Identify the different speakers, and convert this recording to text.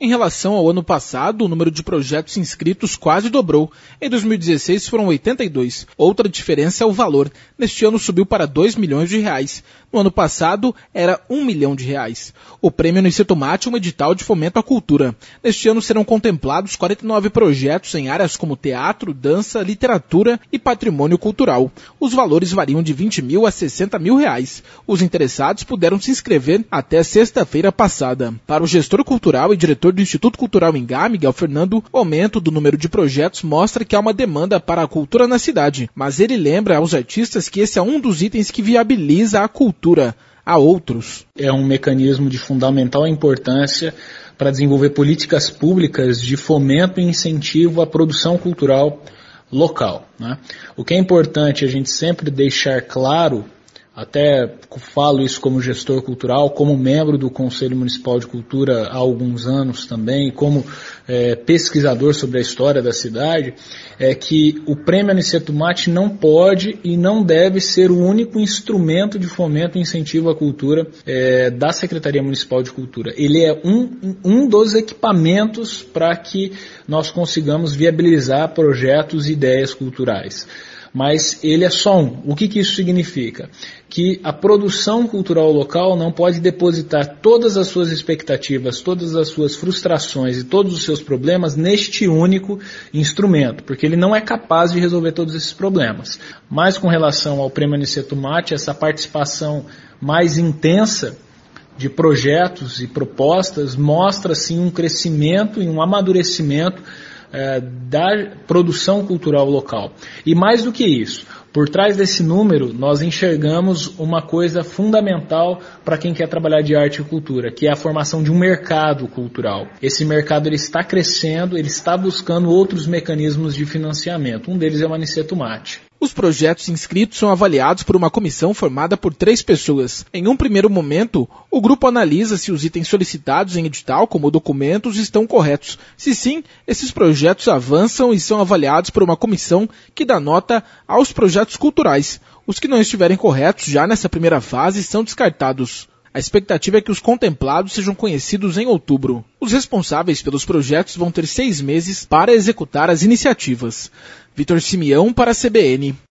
Speaker 1: Em relação ao ano passado, o número de projetos inscritos quase dobrou. Em 2016 foram 82. Outra diferença é o valor. Neste ano subiu para R$2 milhões. No ano passado era R$1 milhão. O prêmio Aniceto-Mate é um edital de fomento à cultura. Neste ano serão contemplados 49 projetos em áreas como teatro, dança, literatura e patrimônio cultural. Os valores variam de R$20 mil a R$60 mil. Os interessados puderam se inscrever até sexta-feira passada. Para o gestor cultural e diretor do Instituto Cultural Ingá, Miguel Fernando, o aumento do número de projetos mostra que há uma demanda para a cultura na cidade, mas ele lembra aos artistas que esse é um dos itens que viabiliza a cultura. Há outros.
Speaker 2: É um mecanismo de fundamental importância para desenvolver políticas públicas de fomento e incentivo à produção cultural local, né? O que é importante a gente sempre deixar claro, até falo isso como gestor cultural, como membro do Conselho Municipal de Cultura há alguns anos também, como pesquisador sobre a história da cidade, é que o Prêmio Aniceto-Mate não pode e não deve ser o único instrumento de fomento e incentivo à cultura da Secretaria Municipal de Cultura. Ele é um dos equipamentos para que nós consigamos viabilizar projetos e ideias culturais. Mas ele é só um. O que isso significa? Que a produção cultural local não pode depositar todas as suas expectativas, todas as suas frustrações e todos os seus problemas neste único instrumento, porque ele não é capaz de resolver todos esses problemas. Mas com relação ao Prêmio Aniceto-Mate, essa participação mais intensa de projetos e propostas mostra sim um crescimento e um amadurecimento da produção cultural local. E mais do que isso, por trás desse número, nós enxergamos uma coisa fundamental para quem quer trabalhar de arte e cultura, que é a formação de um mercado cultural. Esse mercado ele está crescendo, ele está buscando outros mecanismos de financiamento. Um deles é o Aniceto-Mate.
Speaker 1: Os projetos inscritos são avaliados por uma comissão formada por 3 pessoas. Em um primeiro momento, o grupo analisa se os itens solicitados em edital, como documentos, estão corretos. Se sim, esses projetos avançam e são avaliados por uma comissão que dá nota aos projetos culturais. Os que não estiverem corretos já nessa primeira fase são descartados. A expectativa é que os contemplados sejam conhecidos em outubro. Os responsáveis pelos projetos vão ter 6 meses para executar as iniciativas. Vitor Simeão para a CBN.